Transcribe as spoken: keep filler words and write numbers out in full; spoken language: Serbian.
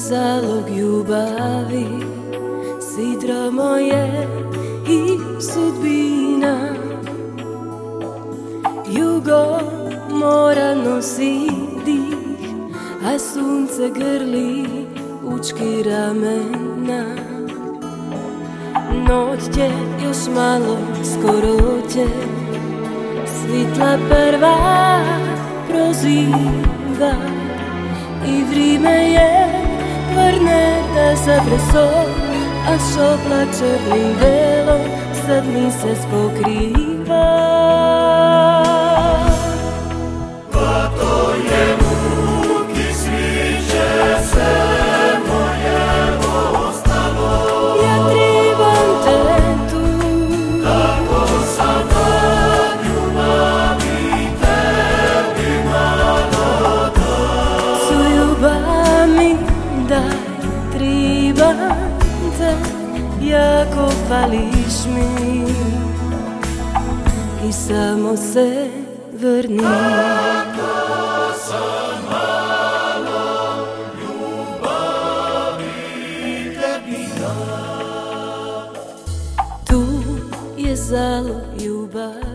zalog ljubavi, sidro moje i sudbina. Jugo mora nosi dih, a sunce grli učki ramena. Noć će još malo, skoro će svitla prva proziva. I vrime je vrne da zabreso, a šopla črnim velom sad mi se spokriva. Pa to je muki sviće se moje ostalo. Ja tribam te tu, tako sam od ljubavi tebi malo dao. su ljubav mi daj, tribam te, jako fališ mi i samo se vrni. Tako sam malo ljubavi tebi dao. Tu je zalog ljubav.